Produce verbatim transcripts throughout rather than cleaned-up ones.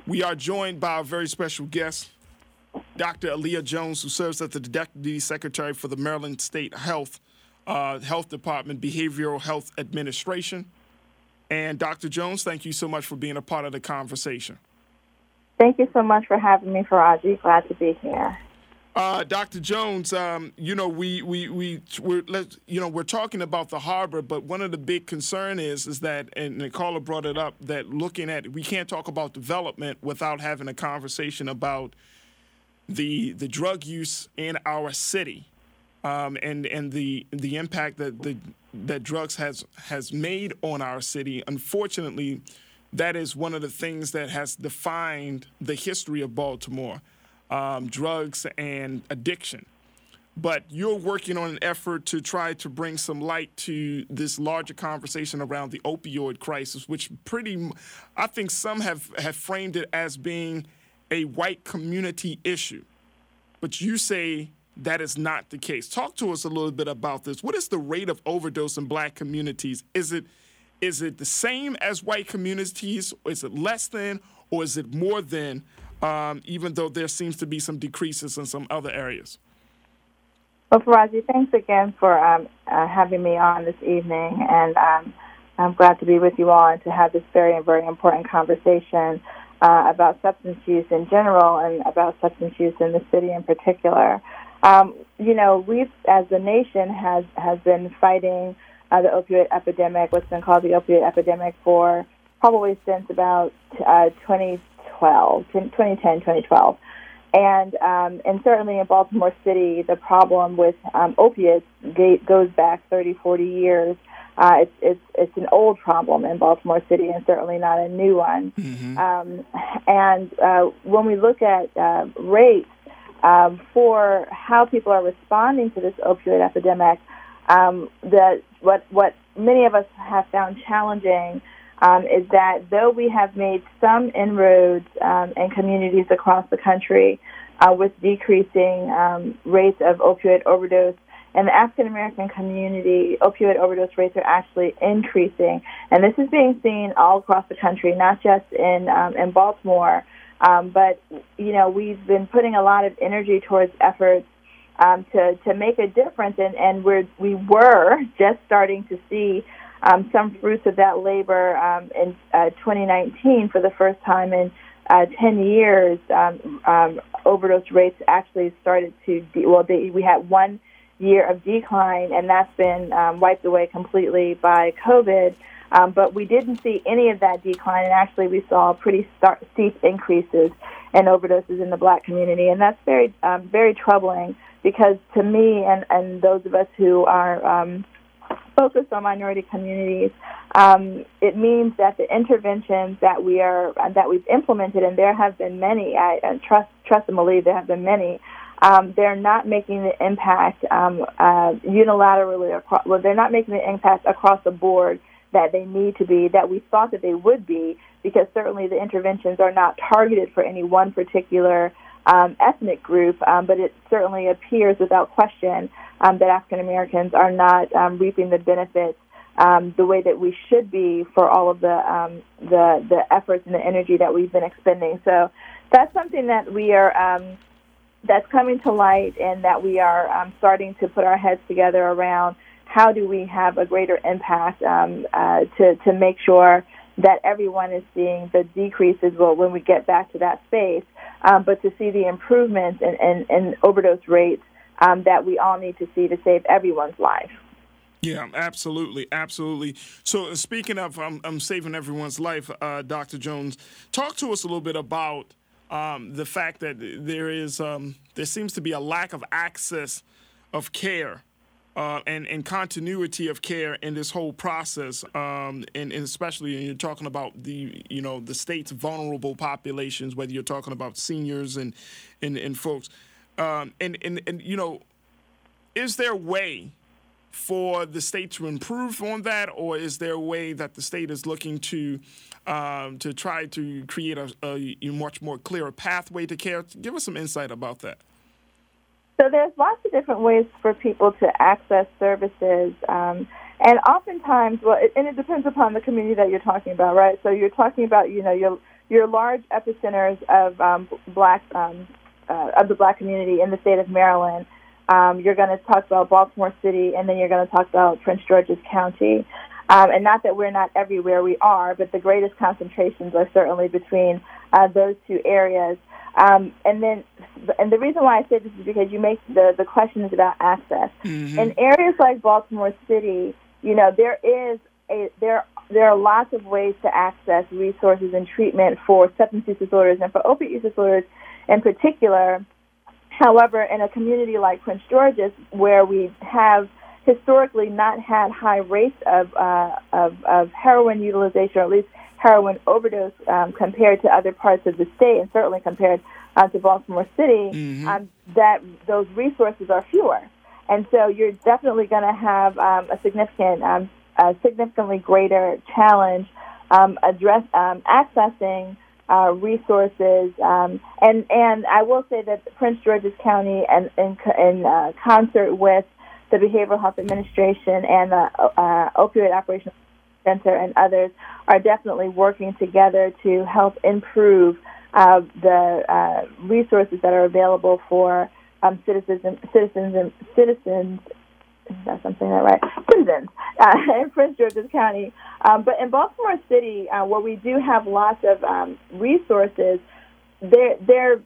We are joined by a very special guest, Doctor Aaliyah Jones, who serves as the Deputy Secretary for the Maryland State Health uh, Health Department Behavioral Health Administration. And Doctor Jones, thank you so much for being a part of the conversation. Thank you so much for having me, Faraji. Glad to be here. Uh, Doctor Jones, um, you know, we we we we're let's, you know we're talking about the harbor, but one of the big concern is is that, and Nicola brought it up, that looking at we can't talk about development without having a conversation about the the drug use in our city, um, and and the the impact that the that drugs has has made on our city. Unfortunately, that is one of the things that has defined the history of Baltimore. Um, drugs and addiction. But you're working on an effort to try to bring some light to this larger conversation around the opioid crisis, which pretty, I think some have, have framed it as being a white community issue. But you say that is not the case. Talk to us a little bit about this. What is the rate of overdose in black communities? Is it is it the same as white communities? Is it less than, or is it more than? Um, even though there seems to be some decreases in some other areas. Well, Faraji, thanks again for um, uh, having me on this evening, and um, I'm glad to be with you all and to have this very, very important conversation uh, about substance use in general and about substance use in the city in particular. Um, you know, we, as a nation, has has been fighting uh, the opioid epidemic, what's been called the opioid epidemic, for probably since about uh, twenty twelve, twenty ten, twenty twelve. And um, and certainly in Baltimore City, the problem with um, opiates goes back thirty, forty years. Uh, it's, it's, it's an old problem in Baltimore City and certainly not a new one. Mm-hmm. Um, and uh, when we look at uh, rates um, for how people are responding to this opioid epidemic, um, the, what, what many of us have found challenging Um, is that though we have made some inroads um, in communities across the country uh, with decreasing um, rates of opioid overdose, in the African American community, opioid overdose rates are actually increasing. And this is being seen all across the country, not just in um, in Baltimore. Um, but, you know, we've been putting a lot of energy towards efforts um, to, to make a difference. And, and we're, we were just starting to see Um, some fruits of that labor um, in uh, twenty nineteen. For the first time in uh, ten years, um, um, overdose rates actually started to, de- well, they, we had one year of decline, and that's been um, wiped away completely by COVID. Um, but we didn't see any of that decline, and actually we saw pretty start- steep increases in overdoses in the black community, and that's very, um, very troubling because to me and, and those of us who are um, focused on minority communities, um, it means that the interventions that we are that we've implemented, and there have been many, I, I trust trust and believe there have been many, um, they're not making the impact um, uh, unilaterally. Across, well, they're not making the impact across the board that they need to be, that we thought that they would be, because certainly the interventions are not targeted for any one particular um, ethnic group, um, but it certainly appears without question Um, that African Americans are not um, reaping the benefits um, the way that we should be for all of the, um, the the efforts and the energy that we've been expending. So that's something that we are um, that's coming to light, and that we are um, starting to put our heads together around how do we have a greater impact um, uh, to to make sure that everyone is seeing the decreases well, when we get back to that space, um, but to see the improvements in, in, in overdose rates Um, that we all need to see to save everyone's life. Yeah, absolutely, absolutely. So uh, speaking of um, um, saving everyone's life, uh, Doctor Jones, talk to us a little bit about um, the fact that there is um, there seems to be a lack of access of care uh, and, and continuity of care in this whole process, um, and, and especially when you're talking about the you know the state's vulnerable populations, whether you're talking about seniors and and, and folks. Um, and, and, and, you know, is there a way for the state to improve on that, or is there a way that the state is looking to um, to try to create a, a much more clearer pathway to care? Give us some insight about that. So there's lots of different ways for people to access services. Um, and oftentimes, well, it, and it depends upon the community that you're talking about, right? So you're talking about, you know, your your large epicenters of um, black um, uh, of the black community in the state of Maryland. Um, you're going to talk about Baltimore City, and then you're going to talk about Prince George's County. Um, and not that we're not everywhere we are, but the greatest concentrations are certainly between uh, those two areas. Um, and then, and the reason why I say this is because you make the, the question is about access. Mm-hmm. In areas like Baltimore City, you know, there is a there there are lots of ways to access resources and treatment for substance use disorders and for opiate use disorders in particular. However, in a community like Prince George's, where we have historically not had high rates of uh, of, of heroin utilization, or at least heroin overdose, um, compared to other parts of the state, and certainly compared uh, to Baltimore City, mm-hmm. um, that those resources are fewer, and so you're definitely going to have um, a significant, um, a significantly greater challenge um, address um, accessing uh, resources, um, and and I will say that Prince George's County, and in, in uh, concert with the Behavioral Health Administration and the uh, Opioid Operations Center and others, are definitely working together to help improve uh, the uh, resources that are available for um, citizens, and, citizens, and citizens. That's I'm saying that right. Citizens uh, in Prince George's County, um, but in Baltimore City, uh, where we do have lots of um, resources, there, there,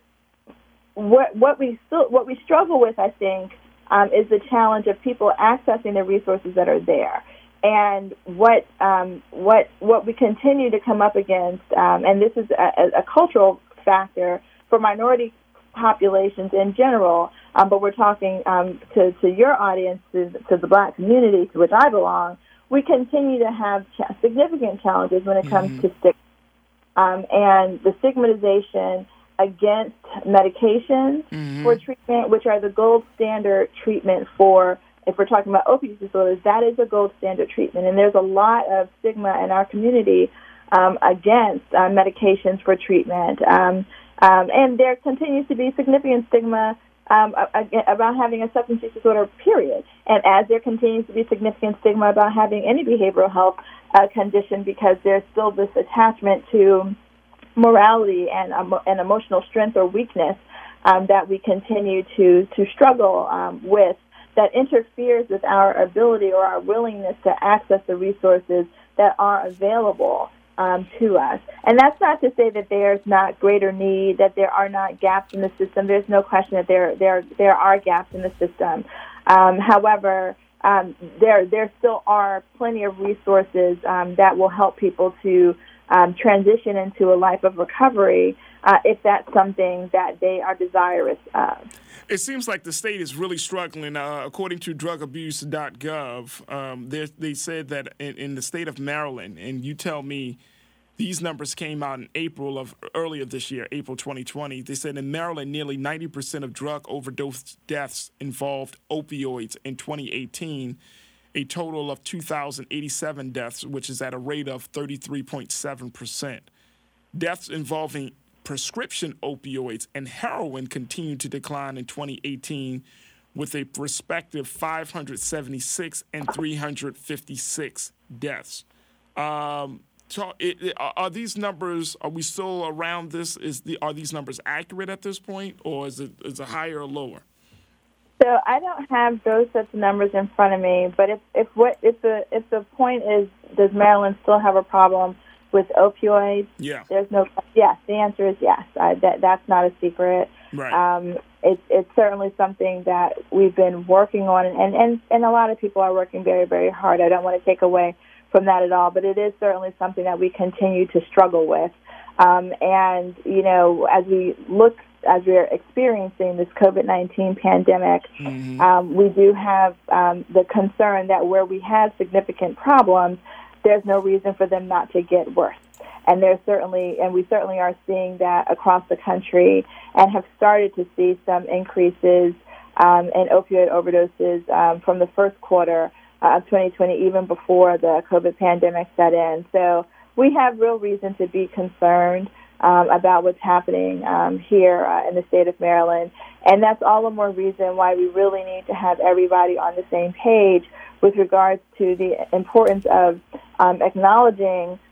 what what we still what we struggle with, I think. Um, is the challenge of people accessing the resources that are there, and what um, what what we continue to come up against, um, and this is a, a cultural factor for minority populations in general, um, but we're talking um, to, to your audience, to, to the black community to which I belong. We continue to have ch- significant challenges when it comes mm-hmm. to stigma, um, and the stigmatization against medications mm-hmm. for treatment, which are the gold standard treatment for, if we're talking about opioid disorders, that is a gold standard treatment. And there's a lot of stigma in our community um, against uh, medications for treatment. Um, um, and there continues to be significant stigma um, about having a substance use disorder, period. And as there continues to be significant stigma about having any behavioral health uh, condition, because there's still this attachment to morality and um, and emotional strength or weakness um, that we continue to to struggle um, with, that interferes with our ability or our willingness to access the resources that are available um, to us. And that's not to say that there's not greater need, that there are not gaps in the system. There's no question that there there there are gaps in the system. Um, however, um, there there still are plenty of resources um, that will help people to Um, transition into a life of recovery uh, if that's something that they are desirous of. It seems like the state is really struggling. Uh, according to drug abuse dot gov, um, they said that in, in the state of Maryland, and you tell me these numbers came out in April of earlier this year, April twenty twenty. They said in Maryland, nearly ninety percent of drug overdose deaths involved opioids in twenty eighteen. A total of two thousand eighty-seven deaths, which is at a rate of thirty-three point seven percent. Deaths involving prescription opioids and heroin continued to decline in twenty eighteen, with a respective five hundred seventy-six and three hundred fifty-six deaths. Um, so it, it, are these numbers, are we still around this? Is the Are these numbers accurate at this point, or is it is it higher or lower? So I don't have those sets of numbers in front of me, but if if what if the if the point is, does Maryland still have a problem with opioids? Yeah. There's no. Yes, the answer is yes. I, that that's not a secret. Right. Um, it's it's certainly something that we've been working on, and, and and a lot of people are working very very hard. I don't want to take away from that at all, but it is certainly something that we continue to struggle with. Um, and you know, as we look. As we're experiencing this COVID nineteen pandemic, mm-hmm. um, we do have um, the concern that where we have significant problems, there's no reason for them not to get worse. And there's certainly, and we certainly are seeing that across the country, and have started to see some increases um, in opioid overdoses um, from the first quarter uh, of twenty twenty, even before the COVID pandemic set in. So we have real reason to be concerned Um, about what's happening um, here uh, in the state of Maryland. And that's all the more reason why we really need to have everybody on the same page with regards to the importance of um, acknowledging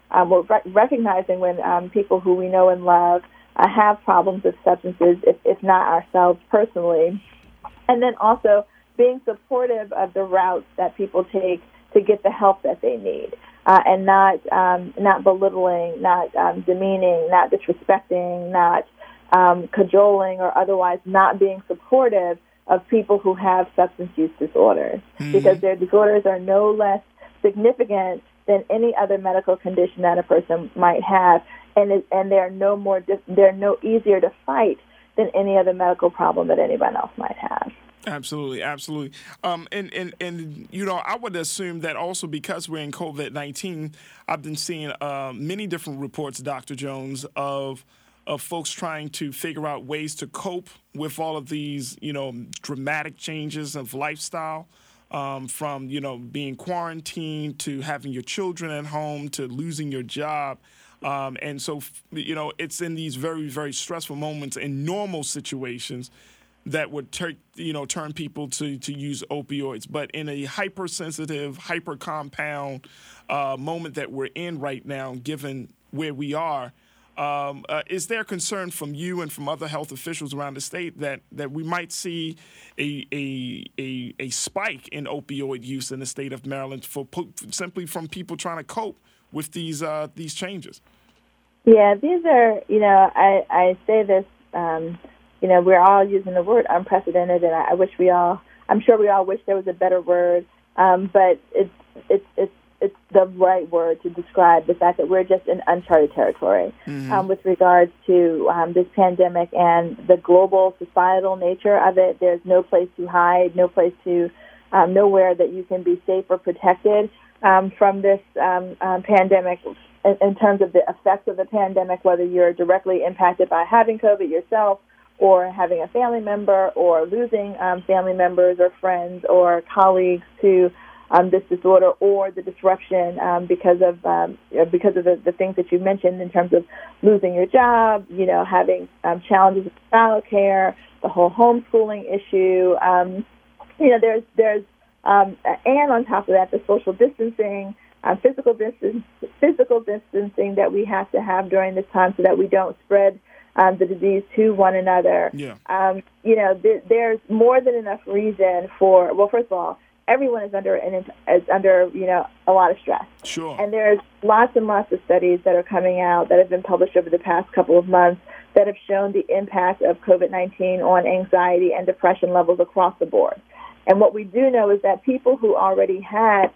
um, we're re- recognizing when um, people who we know and love uh, have problems with substances, if, if not ourselves personally. And then also being supportive of the routes that people take to get the help that they need, uh, and not um, not belittling, not um, demeaning, not disrespecting, not um, cajoling, or otherwise not being supportive of people who have substance use disorders, mm-hmm. because their disorders are no less significant than any other medical condition that a person might have, and it, and they're no more they're no easier to fight than any other medical problem that anyone else might have. Absolutely, absolutely. Um, and, and, and, you know, I would assume that also because we're in COVID nineteen, I've been seeing uh, many different reports, Doctor Jones, of of folks trying to figure out ways to cope with all of these, you know, dramatic changes of lifestyle, um, from, you know, being quarantined to having your children at home to losing your job. Um, and so, you know, it's in these very, very stressful moments in normal situations that would ter- you know turn people to, to use opioids. But in a hypersensitive, hyper-compound uh, moment that we're in right now, given where we are, um, uh, is there concern from you and from other health officials around the state that, that we might see a, a a a spike in opioid use in the state of Maryland for simply from people trying to cope with these uh, these changes? Yeah, these are, you know, I, I say this, um, you know, we're all using the word unprecedented, and I, I wish we all, I'm sure we all wish there was a better word, um, but it's, it's, it's, it's the right word to describe the fact that we're just in uncharted territory, mm-hmm. um, with regards to um, this pandemic and the global societal nature of it. There's no place to hide, no place to, um, nowhere that you can be safe or protected um, from this um, um, pandemic in, in terms of the effects of the pandemic, whether you're directly impacted by having COVID yourself, or having a family member, or losing um, family members or friends or colleagues to um, this disorder, or the disruption um, because of um, because of the, the things that you mentioned in terms of losing your job, you know, having um, challenges with child care, the whole homeschooling issue. Um, you know, there's there's um, and on top of that, the social distancing, uh, physical distance, physical distancing that we have to have during this time so that we don't spread Um, the disease to one another. Yeah. Um, you know, th- there's more than enough reason for, well, first of all, everyone is under an, is under, you know, a lot of stress. Sure. And there's lots and lots of studies that are coming out that have been published over the past couple of months that have shown the impact of COVID nineteen on anxiety and depression levels across the board. And what we do know is that people who already had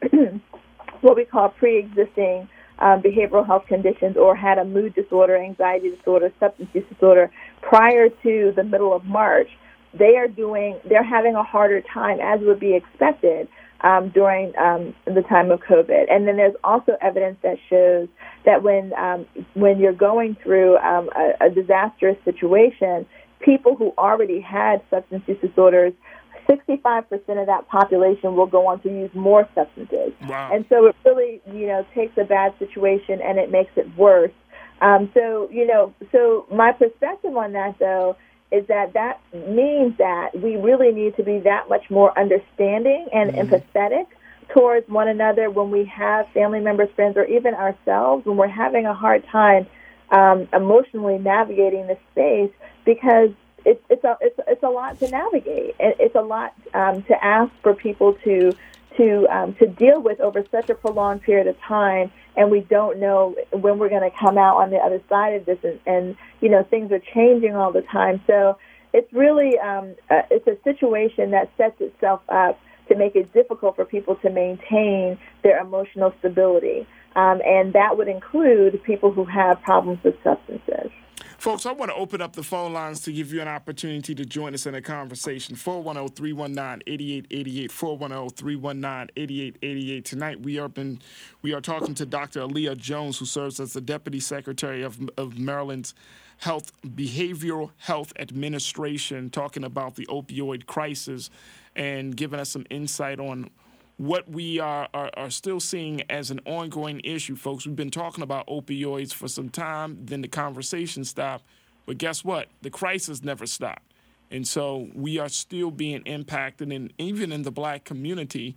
what we call pre-existing Um, behavioral health conditions, or had a mood disorder, anxiety disorder, substance use disorder prior to the middle of March, they are doing, they're having a harder time, as would be expected, um, during um, the time of COVID. And then there's also evidence that shows that when um, when you're going through um, a, a disastrous situation, people who already had substance use disorders, sixty-five percent of that population will go on to use more substances. Wow. And so it really, you know, takes a bad situation and it makes it worse. Um, so, you know, so my perspective on that, though, is that that means that we really need to be that much more understanding and mm-hmm. empathetic towards one another when we have family members, friends, or even ourselves, when we're having a hard time um, emotionally navigating this space, because It's it's a it's it's a lot to navigate. It's a lot um, to ask for people to to um, to deal with over such a prolonged period of time, and we don't know when we're going to come out on the other side of this. And, and you know, things are changing all the time. So it's really um, uh, it's a situation that sets itself up to make it difficult for people to maintain their emotional stability, um, and that would include people who have problems with substances. Folks, I want to open up the phone lines to give you an opportunity to join us in a conversation. four one zero, three one nine, eight eight eight eight, four one zero, three one nine, eight eight eight eight. Tonight we are been we are talking to Doctor Aaliyah Jones, who serves as the Deputy Secretary of, of Maryland's Health Behavioral Health Administration, talking about the opioid crisis and giving us some insight on what we are, are, are still seeing as an ongoing issue, folks. We've been talking about opioids for some time, then the conversation stopped. But guess what? The crisis never stopped. And so we are still being impacted, and even in the black community,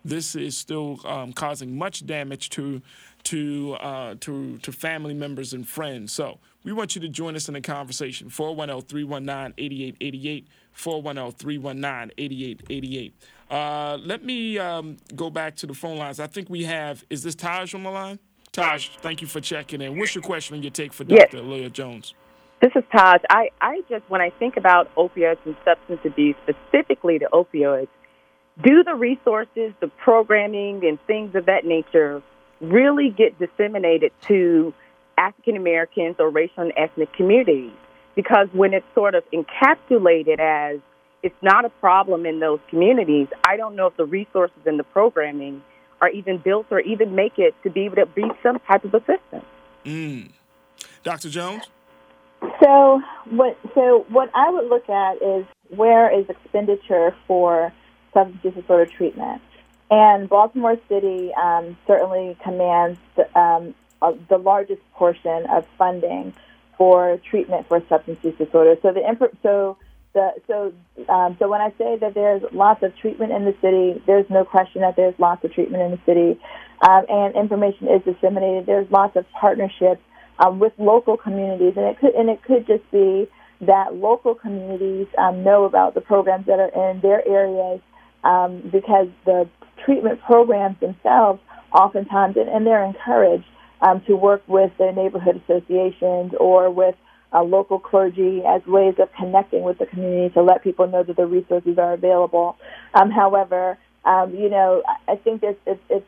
this is still um, causing much damage to to uh, to to family members and friends. So we want you to join us in the conversation. four one zero, three one nine, eight eight eight eight, four one zero, three one nine, eight eight eight eight. Uh, let me um, go back to the phone lines. I think we have, is this Taj on the line? Taj, thank you for checking in. What's your question and your take for Doctor Yes. Leah Jones? This is Taj. I, I just, when I think about opioids and substance abuse, specifically the opioids, do the resources, the programming, and things of that nature really get disseminated to African Americans or racial and ethnic communities? Because when it's sort of encapsulated as it's not a problem in those communities, I don't know if the resources and the programming are even built or even make it to be able to be some type of assistance. Mm. Doctor Jones? So what so what I would look at is where is expenditure for substance use disorder treatment. And Baltimore City um, certainly commands the, um, uh, the largest portion of funding for treatment for substance use disorder. So the imp- so the so um, so when I say that there's lots of treatment in the city, there's no question that there's lots of treatment in the city, um, and information is disseminated. There's lots of partnerships um, with local communities, and it could and it could just be that local communities um, know about the programs that are in their areas um, because the treatment programs themselves oftentimes, and, and they're encouraged um, to work with their neighborhood associations or with uh, local clergy as ways of connecting with the community to let people know that the resources are available. Um, however, um, you know, I think it's, it's, it's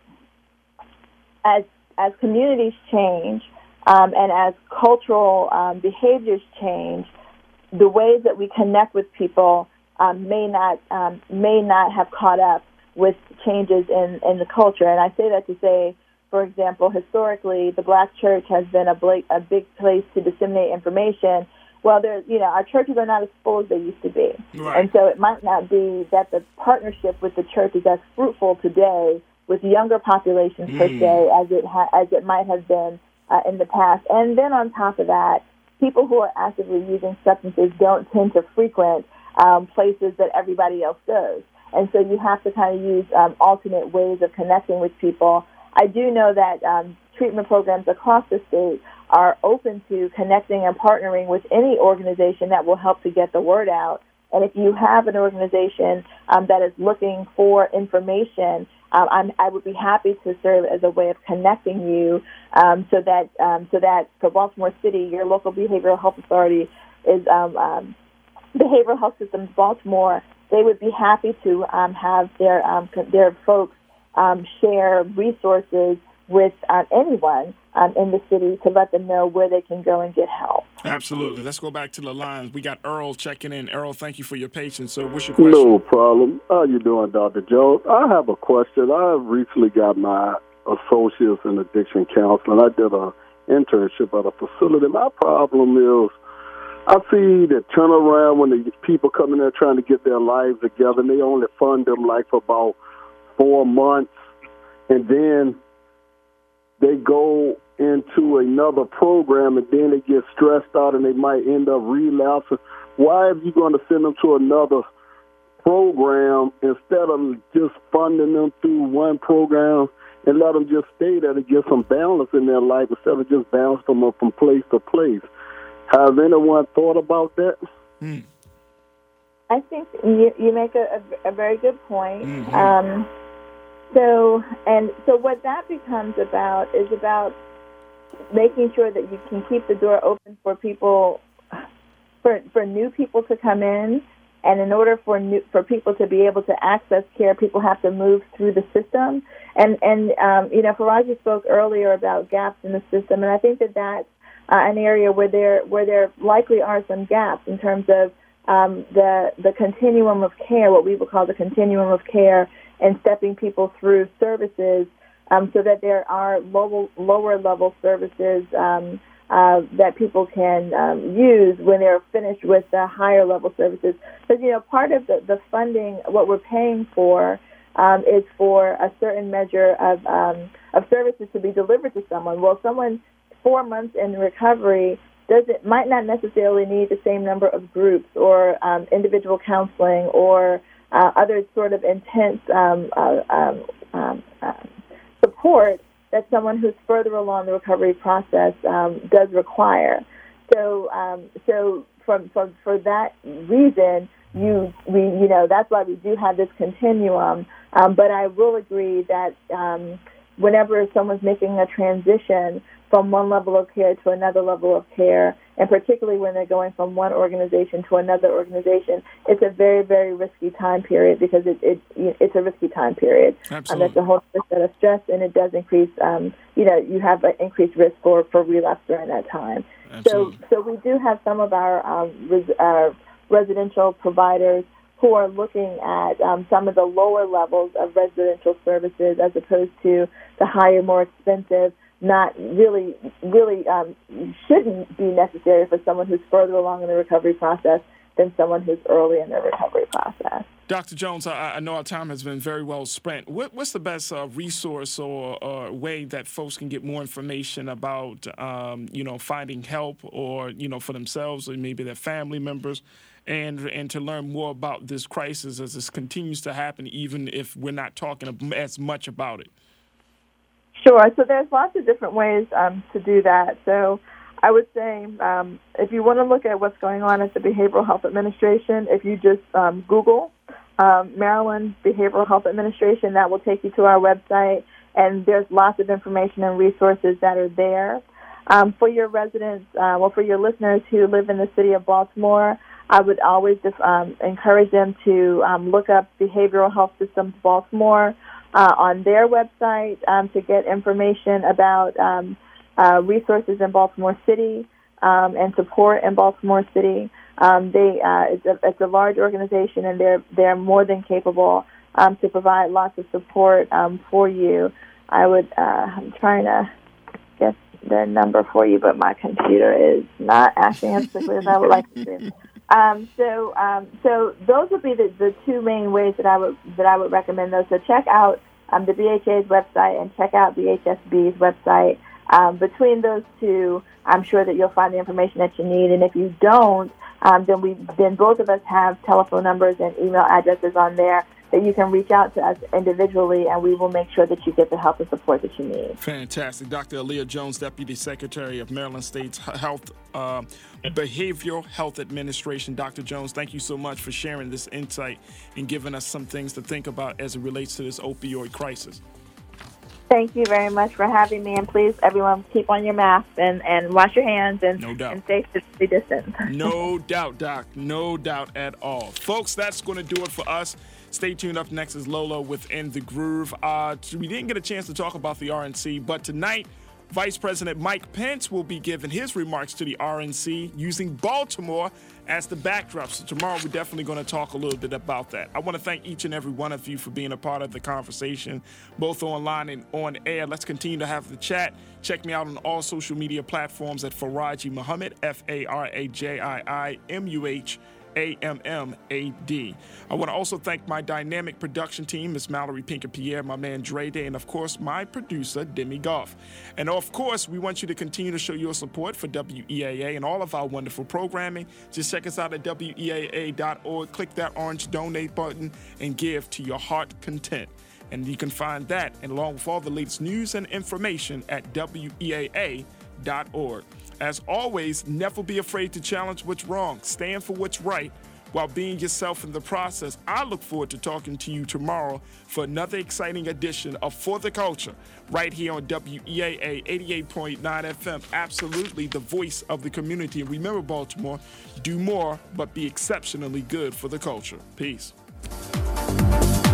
as as communities change um, and as cultural um, behaviors change, the ways that we connect with people um, may not um, may not have caught up with changes in, in the culture. And I say that to say, for example, historically, the black church has been a, bla- a big place to disseminate information. Well, there's, you know, our churches are not as full as they used to be. Right. And so it might not be that the partnership with the church is as fruitful today with younger populations, mm. per se, as it, ha- as it might have been uh, in the past. And then on top of that, people who are actively using substances don't tend to frequent um, places that everybody else does. And so you have to kind of use um, alternate ways of connecting with people. I do know that um, treatment programs across the state are open to connecting and partnering with any organization that will help to get the word out. And if you have an organization um, that is looking for information, um, I'm, I would be happy to serve as a way of connecting you um, so that um, so that for Baltimore City, your local behavioral health authority is um, um, Behavioral Health Systems Baltimore. They would be happy to um, have their um, their folks um, share resources with um, anyone um, in the city to let them know where they can go and get help. Absolutely. Let's go back to the lines. We got Earl checking in. Earl, thank you for your patience. So what's your question? No problem. How you doing, Doctor Jones? I have a question. I recently got my associates in addiction counseling. I did an internship at a facility. My problem is I see the turnaround when the people come in there trying to get their lives together, and they only fund them like for about four months, and then they go into another program, and then they get stressed out, and they might end up relapsing. Why are you going to send them to another program instead of just funding them through one program and let them just stay there to get some balance in their life instead of just bounce them up from place to place? Has anyone thought about that? Mm. I think you, you make a, a, a very good point. Mm-hmm. Um, so, and so what that becomes about is about making sure that you can keep the door open for people, for for new people to come in. And in order for new, for people to be able to access care, people have to move through the system. And and um, you know, Faraji spoke earlier about gaps in the system, and I think that that's Uh, an area where there where there likely are some gaps in terms of um, the the continuum of care, what we would call the continuum of care, and stepping people through services um, so that there are low, lower level services um, uh, that people can um, use when they're finished with the higher level services. Because, you know, part of the, the funding, what we're paying for, um, is for a certain measure of um, of services to be delivered to someone. Well, someone four months in recovery does it might not necessarily need the same number of groups or um, individual counseling or uh, other sort of intense um, uh, um, um, uh, support that someone who's further along the recovery process um, does require. So, um, so from, from for that reason, you we you know that's why we do have this continuum. Um, but I will agree that um, whenever someone's making a transition from one level of care to another level of care, and particularly when they're going from one organization to another organization, it's a very, very risky time period because it, it it's a risky time period. Absolutely. Um, that's a whole set of stress, and it does increase, um, you know, you have an increased risk for, for relapse during that time. Absolutely. So, so we do have some of our um, res, uh, residential providers who are looking at um, some of the lower levels of residential services as opposed to the higher, more expensive, not really, really um, shouldn't be necessary for someone who's further along in the recovery process than someone who's early in the recovery process. Doctor Jones, I, I know our time has been very well spent. What, what's the best uh, resource or, or way that folks can get more information about, um, you know, finding help or, you know, for themselves or maybe their family members, and and to learn more about this crisis as this continues to happen, even if we're not talking as much about it? Sure. So there's lots of different ways um, to do that. So I would say um, if you want to look at what's going on at the Behavioral Health Administration, if you just um, Google um, Maryland Behavioral Health Administration, that will take you to our website, and there's lots of information and resources that are there. Um, for your residents, uh, well, for your listeners who live in the city of Baltimore, I would always um, encourage them to um, look up Behavioral Health Systems Baltimore uh, on their website um, to get information about um, uh, resources in Baltimore City um, and support in Baltimore City. Um, they uh, it's, a, it's a large organization, and they're they're more than capable um, to provide lots of support um, for you. I would uh, I'm trying to get their number for you, but my computer is not acting as quickly as I would like to do. Um, so, um, so those would be the, the two main ways that I would that I would recommend those. So check out um, the B H A's website and check out the H S B's website. Um, between those two, I'm sure that you'll find the information that you need. And if you don't, um, then we then both of us have telephone numbers and email addresses on there that you can reach out to us individually, and we will make sure that you get the help and support that you need. Fantastic. Doctor Aaliyah Jones, Deputy Secretary of Maryland State's Health uh, Behavioral Health Administration. Doctor Jones, thank you so much for sharing this insight and giving us some things to think about as it relates to this opioid crisis. Thank you very much for having me, and please, everyone, keep on your masks and, and wash your hands and, no doubt. and stay physically distant. No doubt, Doc. No doubt at all. Folks, that's going to do it for us. Stay tuned. Up next is Lola within the Groove. Uh, we didn't get a chance to talk about the R N C, but tonight, Vice President Mike Pence will be giving his remarks to the R N C using Baltimore as the backdrop. So tomorrow, we're definitely going to talk a little bit about that. I want to thank each and every one of you for being a part of the conversation, both online and on air. Let's continue to have the chat. Check me out on all social media platforms at Faraji Muhammad, F A R A J I I M U H A M M A D. I want to also thank my dynamic production team, Miss Mallory Pinker-Pierre, my man Dre Day, and of course, my producer, Demi Goff. And of course, we want you to continue to show your support for W E A A and all of our wonderful programming. Just check us out at W E A A dot org. Click that orange donate button and give to your heart content. And you can find that, and along with all the latest news and information, at W E A A dot org. As always, never be afraid to challenge what's wrong. Stand for what's right while being yourself in the process. I look forward to talking to you tomorrow for another exciting edition of For the Culture right here on W E A A eighty-eight point nine F M. Absolutely the voice of the community. And remember, Baltimore, do more, but be exceptionally good for the culture. Peace.